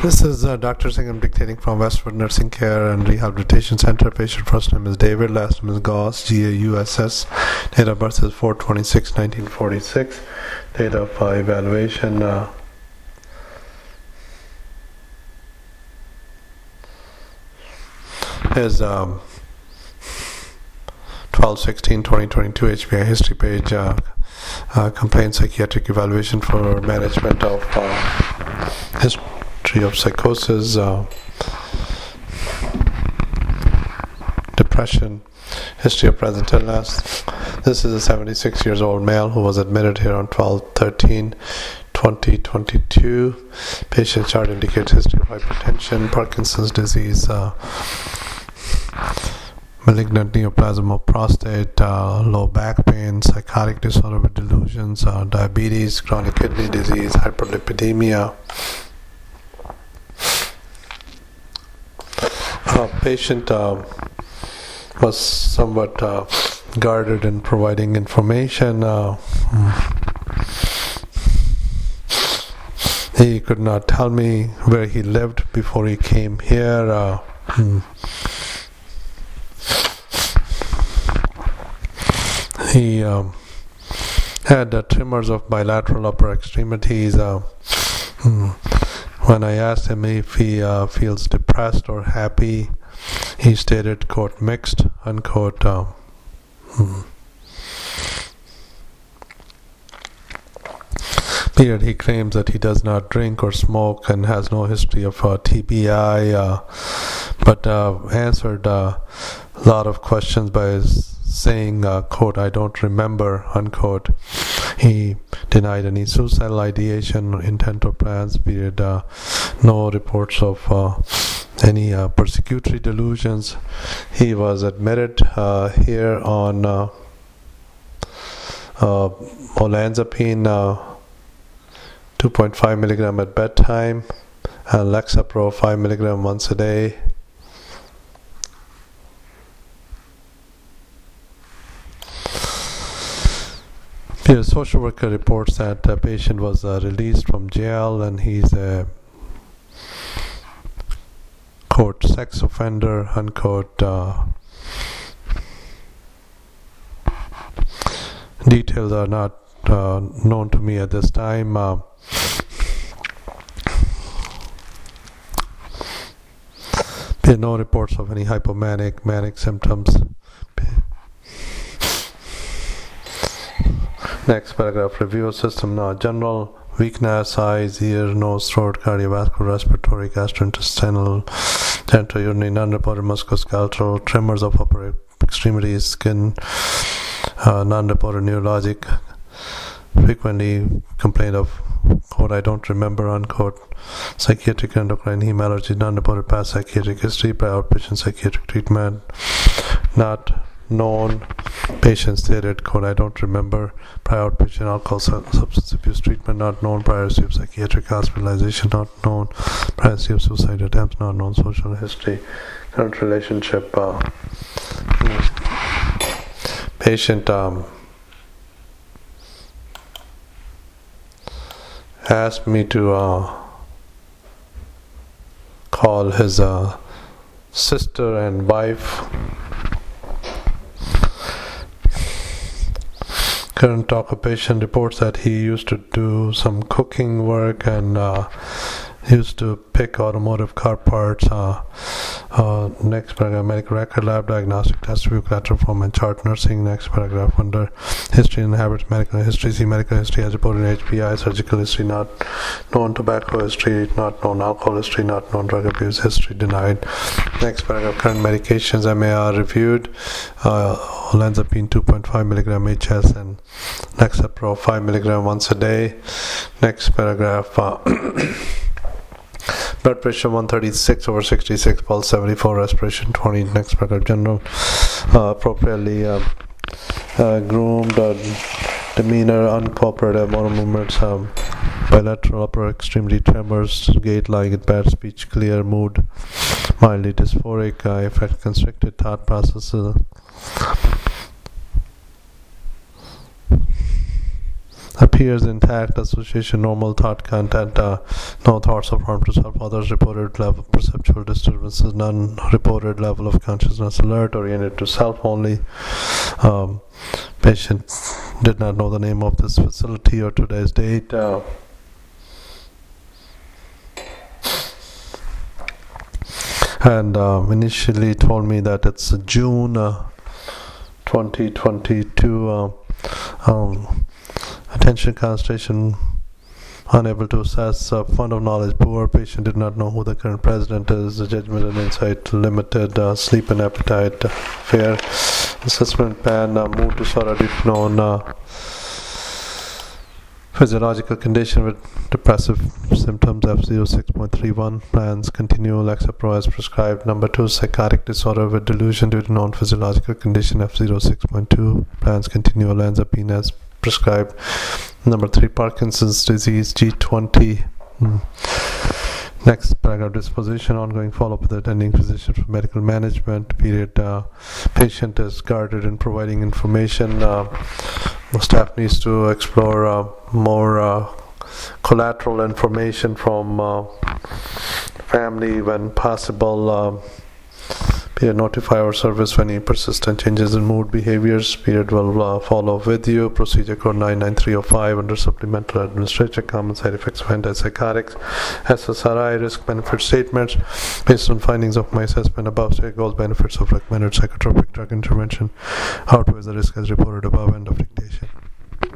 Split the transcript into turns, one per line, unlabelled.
This is Dr. Singh. I'm dictating from Westwood Nursing Care and Rehabilitation Center. Patient first name is David, last name is Gauss, Gauss. Date of birth is 4/26/1946. Date of evaluation is 12/16/2022. HPI history page. Complaint psychiatric evaluation for management of history of psychosis, depression, history of present illness. This is a 76 years old male who was admitted here on 12/13/2022. Patient chart indicates history of hypertension, Parkinson's disease, malignant neoplasm of prostate, low back pain, psychotic disorder with delusions, diabetes, chronic kidney disease, hyperlipidemia. Patient was somewhat guarded in providing information. He could not tell me where he lived before he came here. He had tremors of bilateral upper extremities. When I asked him if he feels depressed or happy, he stated, quote, mixed, unquote. Period. He claims that he does not drink or smoke and has no history of TBI, but answered a lot of questions by saying, quote, I don't remember, unquote. He denied any suicidal ideation, intent or plans, period. No reports of any persecutory delusions. He was admitted here on olanzapine 2.5 milligram at bedtime, and Lexapro 5 milligram once a day. The social worker reports that the patient was released from jail and he's a, quote, sex offender, unquote. Details are not known to me at this time. There are no reports of any manic symptoms. Next paragraph, review system. General weakness, eyes, ear, nose, throat, cardiovascular, respiratory, gastrointestinal, genitourinary, non-reported musculoskeletal, tremors of upper extremities, skin, non-reported neurologic, frequently complained of, quote, I don't remember, unquote, psychiatric endocrine heme allergy, non-reported past psychiatric history, prior outpatient psychiatric treatment, not known. Patient stated, quote, I don't remember, prior outpatient alcohol substance abuse treatment, not known, prior history of psychiatric hospitalization, not known, prior history of suicide attempts, not known, social history, current relationship. Patient asked me to call his sister and wife. Current occupation reports that he used to do some cooking work and he used to pick automotive car parts. Next paragraph, medical record, lab diagnostic test, review, collateral form and chart nursing. Next paragraph, under history and habits, medical history. See medical history as reported in HPI, surgical history, not known, tobacco history, not known, alcohol history, not known, drug abuse history, denied. Next paragraph, current medications, MAR reviewed, olanzapine 2.5 milligram HS and Lexapro 5 milligram once a day. Next paragraph, blood pressure 136/66, pulse 74, respiration 20. Next paragraph, general appropriately groomed, demeanor, uncooperative, motor movements, bilateral upper extremity tremors, gait like bad speech, clear mood, mildly dysphoric, affect constricted thought processes, appears intact, association normal thought content, no thoughts of harm to self, others reported level perceptual disturbances, none reported level of consciousness alert, oriented to self only. Patient did not know the name of this facility or today's date. And initially told me that it's June 2022. Attention concentration unable to assess, fund of knowledge poor, patient did not know who the current president is, judgment and insight limited, sleep and appetite fair, assessment pan, mood disorder deep known, physiological condition with depressive symptoms F06.31, plans continue Lexapro as prescribed. Number 2, psychotic disorder with delusion due to known physiological condition F06.2, plans continue olanzapine as prescribed. Number 3, Parkinson's disease G20. Next paragraph, disposition, ongoing follow-up with the attending physician for medical management. Period. Patient is guarded in providing information. Staff needs to explore more collateral information from family when possible. Period. Notify our service when any persistent changes in mood behaviors. Period. Will follow with you. Procedure code 99305 under supplemental administration. Common side effects of antipsychotics. SSRI risk benefit statements. Based on findings of my assessment above, state goals benefits of recommended psychotropic drug intervention outweighs the risk as reported above. End of dictation.